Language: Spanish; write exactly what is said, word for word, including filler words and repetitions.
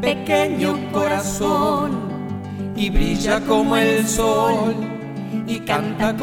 pequeño corazón y brilla como el sol y canta